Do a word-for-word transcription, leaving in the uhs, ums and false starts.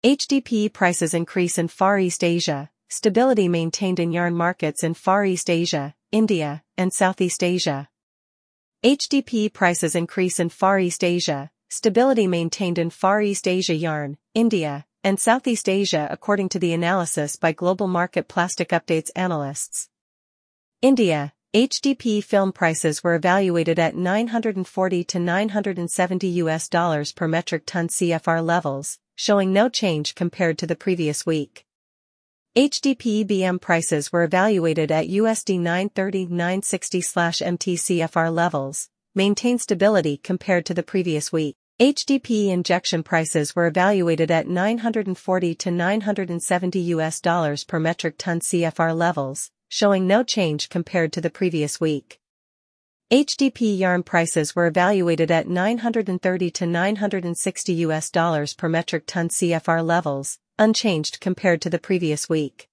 H D P E prices increase in Far East Asia, stability maintained in yarn markets in Far East Asia, India, and Southeast Asia. H D P E prices increase in Far East Asia, stability maintained in Far East Asia yarn, India, and Southeast Asia according to the analysis by Global Market Plastic Updates analysts. India, H D P E film prices were evaluated at nine hundred forty to nine hundred seventy U S dollars per metric ton C F R levels, showing no change compared to the previous week. H D P E B M prices were evaluated at U S D nine thirty to nine sixty M T C F R levels, maintained stability compared to the previous week. H D P E injection prices were evaluated at nine hundred forty to nine hundred seventy U S dollars per metric ton C F R levels, showing no change compared to the previous week. H D P E yarn prices were evaluated at nine hundred thirty to nine hundred sixty U S dollars per metric ton C F R levels, unchanged compared to the previous week.